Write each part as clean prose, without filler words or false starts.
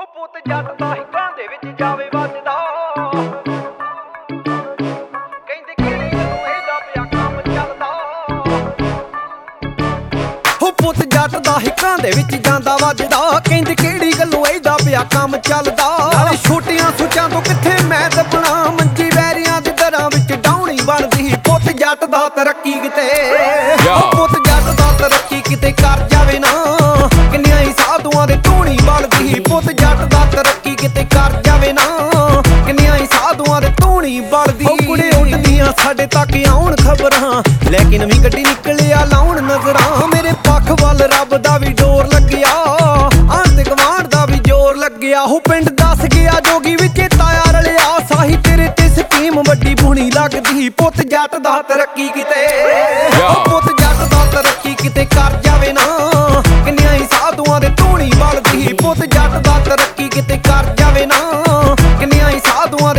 ਹੋ ਪੁੱਤ ਜੱਟ ਦਾ ਹਿੱਕਾਂ ਦੇ ਵਿੱਚ ਜਾਵੇ ਵੱਜਦਾ ਕਹਿੰਦੇ ਕਿਹੜੀ ਨੂੰ ਇਹਦਾ ਪਿਆ ਕੰਮ ਚੱਲਦਾ ਹੋ ਪੁੱਤ ਜੱਟ ਦਾ ਹਿੱਕਾਂ ਦੇ ਵਿੱਚ ਜਾਂਦਾ ਵੱਜਦਾ ਕਹਿੰਦੇ ਕਿਹੜੀ ਗੱਲੋਂ ਇਹਦਾ ਪਿਆ ਕੰਮ ਚੱਲਦਾ ਨਾਲੇ ਛੋਟੀਆਂ ਸੁੱਚਾਂ ਤੋਂ ਕਿੱਥੇ ਮੈਂ ਦੱਬਣਾ ਮੰਜੀ ਵੈਰੀਆਂ ਦੇ ਦਰਾਂ ਵਿੱਚ ਡਾਉਣੀ ਬਣਦੀ ਪੁੱਤ ਜੱਟ ਦਾ ਤਰੱਕੀ ਕਿਤੇ ਪੁੱਤ ਜੱਟ ਦਾ ਤਰੱਕੀ ਕਿਤੇ ਕਰ ਜਾਵੇ ਨਾ ਕਿੰਨੀਆਂ ਹੀ ਸਾਧੂਆਂ ਦੇ ਧੂਣੀ ਬਲਦੀ ਪੁੱਤ ਜੱਟ ਦਾ ਤਰੱਕੀ ਕਿਤੇ ਕਰ ਜਾਵੇ ਨਾ ਕਿੰਨੀਆਂ ਹੀ ਸਾਧੂਆਂ ਦੇ ਧੂਣੀ ਬਲਦੀ ਉਹ ਕੁੜੇ ਉੱਡਦੀਆਂ ਸਾਡੇ ਤੱਕ ਆਉਣ ਖਬਰਾਂ ਲੈ ਕੇ ਨਵੀਂ ਗੱਡੀ ਨਿਕਲਿਆ ਲਾਉਣ ਨਜ਼ਰਾਂ ਮੇਰੇ ਪੱਖ ਵੱਲ ਰੱਬ ਦਾ ਵੀ ਡੋਰ ਲੱਗਿਆ ਆਣ ਤੇ ਗਵਾਂਢ ਦਾ ਵੀ ਜ਼ੋਰ ਲੱਗਿਆ ਉਹ ਪਿੰਡ ਦੱਸ ਗਿਆ ਜੋਗੀ ਵਿੱਚ ਤਾਇਆ ਰਲਿਆ ਸਾਹੀ ਤੇਰੇ ਤੇ ਸਕੀਮ ਵੱਡੀ ਬੁਣੀ ਲੱਗਦੀ ਪੁੱਤ ਜੱਟ ਦਾ ਤਰੱਕੀ ਕਿਤੇ ਪੁੱਤ ਜੱਟ ਦਾ ਤਰੱਕੀ ਕਿਤੇ ਕਰ ਜਾਵੇ ਨਾ ਕਿੰਨੀਆਂ ਹੀ ਸਾਧੂਆਂ ਦੇ ਧੂਣੀ ਬਲਦੀ ਪੁੱਤ ਜੱਟ ਦਾ ਤਰੱਕੀ ਕਿਤੇ ਕਰ ਜਾਵੇ ਨਾ ਕਿੰਨੀਆਂ ਹੀ ਸਾਧੂਆਂ ਦੇ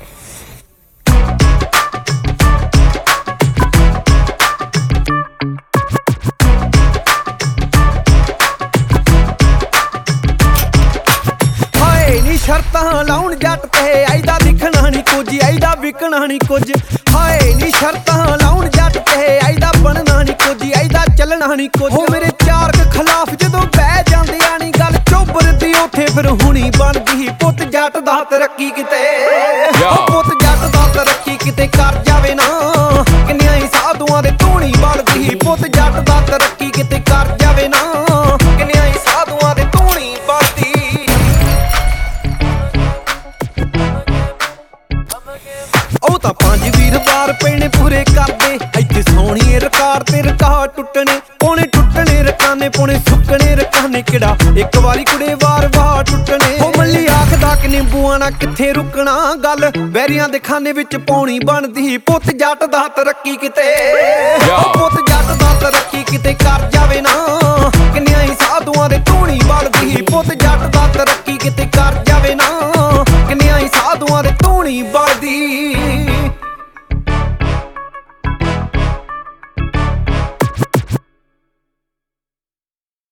ਸ਼ਰਤਾਂ ਲਾਉਣ ਜੱਟ ਤੇ ਆਈਦਾ ਦਿਖਣਾ ਨਹੀਂ ਕੁਝ ਆਈਦਾ ਵਿਕਣਾ ਨਹੀਂ ਕੁਝ ਹਾਏ ਨੀ ਸ਼ਰਤਾਂ ਲਾਉਣ ਜੱਟ ਤੇ ਆਈਦਾ ਬਣਨਾ ਨਹੀਂ ਕੁਝ ਆਈਦਾ ਚੱਲਣਾ ਨਹੀਂ ਕੁਝ ਹੋ ਮੇਰੇ ਚਾਰ ਖਿਲਾਫ ਜਦੋਂ ਬਹਿ ਜਾਂਦੇ ਆ ਨਹੀਂ ਗੱਲ ਚੋਬਰਦੀ ਉੱਥੇ ਫਿਰ ਹੁਣੀ ਬਣਦੀ ਪੁੱਤ ਜੱਟ ਦਾ ਤਰੱਕੀ ਕਿਤੇ ਪੁੱਤ ਜੱਟ ਦਾ ਤਰੱਕੀ ਕਿਤੇ ਕਰ ਜਾਵੇ ਨਾ ਕਿੰਨੀਆਂ ਹੀ ਸਾਧੂਆਂ ਦੇ ਧੂਣੀ ਬਲਦੀ ਪੁੱਤ ਜੱਟ ਦਾ ਤਰੱਕੀ ਕਿਤੇ ਕਰ ਜਾਵੇ ਨਾ ਕਿੰਨੀਆਂ ਹੀ ਸਾਧੂਆਂ ਦੇ ਧੂਣੀ ਬਲਦੀ ਉਹ ਤਾਂ ਪੰਜ ਵੀਰ ਵਾਰ ਪੈਣੇ ਪੂਰੇ ਕਰਦੇ ਇੱਥੇ ਸੋਹਣੀਏ ਰਿਕਾਰਡ ਤੇ ਰਿਕਾਰਡ ਟੁੱਟਣੇ ਟੁੱਟਣੇ ਰਕਾਨੇ ਪੋਣੇ ਸੁੱਕਣੇ ਰਕਾਨੇ ਕਿਹੜਾ ਇੱਕ ਵਾਰੀ ਕੁੜੇ ਵਾਰ ਟੁੱਟਣੇ ਉਹ ਮੱਲੀ ਆਖਦਾ ਕਿ ਨਿੰਬੂਆਂ ਨਾਲ ਕਿੱਥੇ ਰੁਕਣਾ ਗੱਲ ਵੈਰੀਆਂ ਦੇ ਖਾਨੇ ਵਿੱਚ ਪਾਉਣੀ ਬਣਦੀ ਪੁੱਤ ਜੱਟ ਦਾ ਤਰੱਕੀ ਕਿਤੇ ਪੁੱਤ ਜੱਟ ਦਾ ਤਰੱਕੀ ਕਿਤੇ ਕਰ ਜਾਵੇ ਨਾ